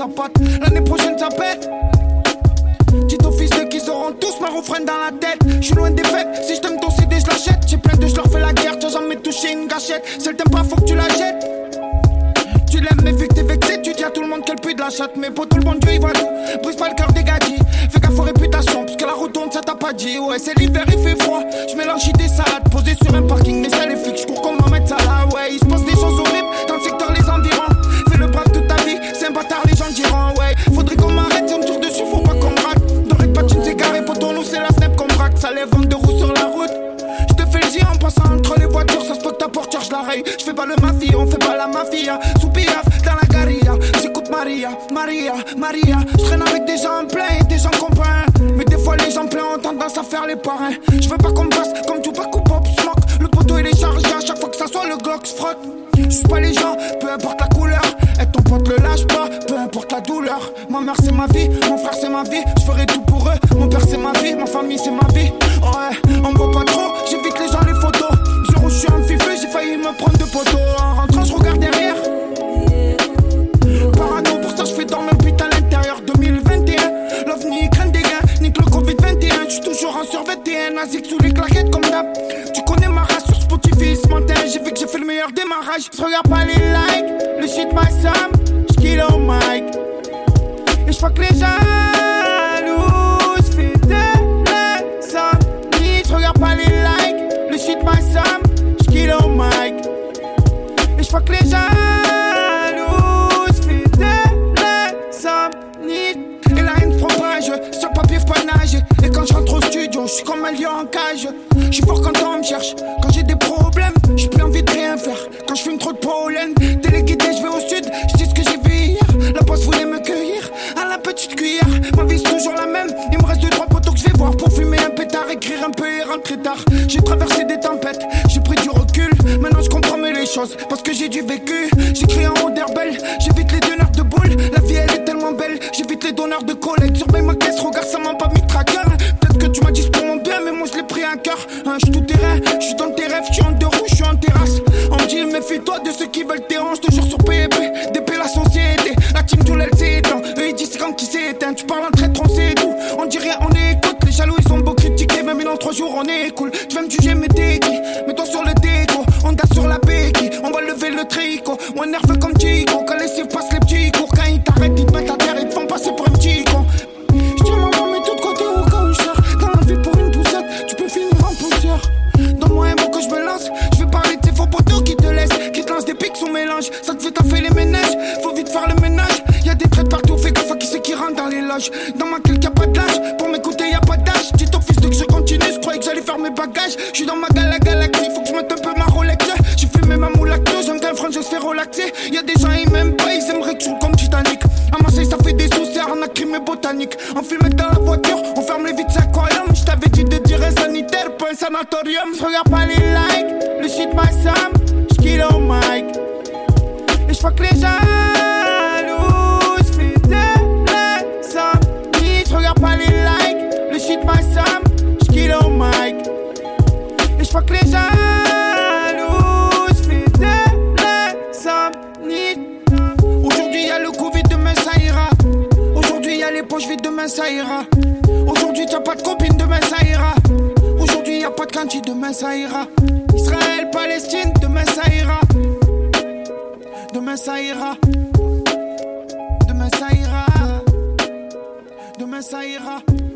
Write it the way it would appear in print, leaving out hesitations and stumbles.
sa patte. L'année prochaine ça pète. Dit aux fils de qui seront tous ma refraine dans la tête. J'suis loin des fêtes, si j't'aime ton CD j'l'achète. J'ai plein de j'leur fais la guerre, t'as jamais touché une gâchette. Si elle t'aime pas faut que tu la jettes. Tu l'aimes mais vu que t'es vexé, tu dis à tout le monde qu'elle pue de la chatte. Mais pour tout le bon Dieu il voit tout, brise pas le cœur des gadis. Fais gaffe aux réputations, parce que la route tourne ça t'a pas dit. Ouais c'est l'hiver il fait froid, j'mélange des salades. Posé sur un parking mais ça les flics, j'cours comme Mohamed Salah. Ouais il se passe des choses horribles dans le secteur les environs. Fais le brave toute ta vie, c'est un bâtard les gens diront. Ouais faudrait qu'on m'arrête, si on me tire dessus faut pas qu'on me rate. N'arrête pas tu ne sais carré, pour ton nous c'est la snap qu'on braque. Ça lève 22 roues sur la route. J'te fais le J en passant entre les voitures. Ça se peut que ta porte cherche la raille. J'fais pas le mafia, on fait pas la mafia. Sous piaf, dans la garilla. J'écoute Maria, Maria, Maria. J'traîne avec des gens pleins et des gens comprennent. Mais des fois les gens pleins ont tendance à faire les parrains. J'veux pas qu'on me fasse comme Tupac ou Pop Smoke. Le poteau il est chargé à chaque fois que ça soit le Glock se frotte. J'suis pas les gens, peu importe la couleur. Et ton pote le lâche pas, peu importe la douleur. Ma mère c'est ma vie, mon frère c'est ma vie. J'ferai tout pour eux, mon père c'est ma vie. Ma famille c'est ma vie. Ouais, on me voit pas trop, j'évite les gens les photos. Zéro j'suis un fifeux, j'ai failli me prendre de poteau. En rentrant j'regarde derrière. Parano pour ça j'fais dormir le putain à l'intérieur. 2021, l'OVNI craint des gains. Nique le Covid-21, j'suis toujours en sur 21. Nazik sous les claquettes comme d'hab. Tu connais ma race sur Spotify ce matin. J'ai vu que j'ai fait le meilleur démarrage. J'regarde pas les likes, le shit my Sam. J'kill au mic. Et j'fuck les jaloux, j'fais de l'insomnie. J'regarde pas les likes, le shit my Sam. J'kill au mic. Et j'fuck les jaloux, j'fais de l'insomnie. Et la haine prend page, sur papier faut pas nager. Et quand j'rentre au studio, j'suis comme un lion en cage. J'suis fort quand on me cherche, quand j'ai des problèmes, j'ai plus envie de rien faire. Quand j'fume trop de pollen, téléguidé j'vais au sud, j'dis ce que j'ai vu hier. La poste voulait me cueillir à la petite cuillère. Ma vie c'est toujours la même, il me reste 2-3 poteaux que j'vais voir. Pour fumer un pétard, écrire un peu et rentrer tard. J'ai traversé des tempêtes, j'ai pris du recul. Maintenant j'comprends mieux les choses, parce que j'ai du vécu. J'écris en haut d'herbelle, j'évite les donneurs de boules. La vie elle est tellement belle, j'évite les donneurs de collègues. Surveille ma caisse, regarde ça m'a pas mis de tracker. Peut-être que tu m'as dit c'est pour mon bien, mais moi je l'ai pris à cœur. J'suis tout terrain, j'suis dans tes rêves, j'suis en deux roues, j'suis en terrasse. On me dit méfie-toi de ceux qui veulent tes hanches. Toujours sur PEP, DP la société. La team du LC éteint, eux ils disent c'est quand qui s'est éteint. Tu parles en traître, on sait tout. On dit rien, on écoute. Les jaloux ils ont beau critiquer, même dans 3 jours on est cool. Tu veux me juger mais t'es qui? Mets-toi sur le déco, on date sur la béquille. On va lever le tricot, on est nerveux comme Chico. Quand les cibles passent les petits cours, quand ils t'arrêtent ils te mettent à terre, ils te font passer pour un petit con. J'dis maman mets tout de côté au cas où je sors. Dans la vie pour une poussette, tu peux finir en poussière. Donne-moi un mot que je me lance, je vais parler de ces faux poteaux qui te laissent, qui te lancent des pics sous mélange. Ça te fait taffer les ménages, faut vite faire le ménage. Y'a des traites partout, fais gaffe à qui c'est qui rentre dans les loges. Dans ma clique y'a pas de lâche, pour m'écouter y'a pas d'âge. Dis ton fils de que je continue, je croyais que j'allais faire mes bagages. J'suis dans ma galaxie, faut que je mette un peu ma Rolex. J'ai fumé ma moule lactose, j'aime qu'un front, je se fais relaxer. Y'a des gens ils m'aiment pas, ils aimeraient que je roule comme Titanic. À Marseille ça fait des soucis, arnaque crime et botanique. On filme dans la voiture, on ferme les vitres, c'est aquarium. J't'avais dit de dire un sanitaire, pas un sanatorium. J'regarde pas les likes, le shit my Sam. J'kill au mic. Et j'fuck les jaloux, j'fais de l'insomnie. J'regarde pas les likes, le shit my Sam. J'kill au mic. Et j'fuck les jaloux, j'fais de l'insomnie. Aujourd'hui y'a le Covid, demain ça ira. Aujourd'hui y'a les poches vides, demain ça ira. Aujourd'hui t'as pas de copine, demain ça ira. Aujourd'hui y'a pas de cantine, demain ça ira. Israël, Palestine, demain ça ira. Demain ça ira. Demain ça ira. Demain ça ira.